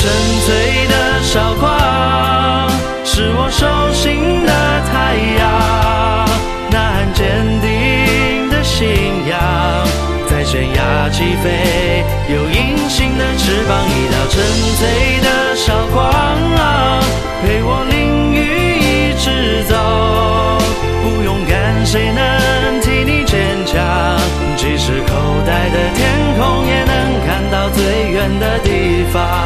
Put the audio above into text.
纯粹的韶光，是我手心的太阳，呐喊坚定的信仰，在悬崖起飞，有隐形的翅膀，一道纯粹的韶光，陪我淋雨一直走，不勇敢谁能替你坚强？即使口袋的天空，也能看到最远的地方。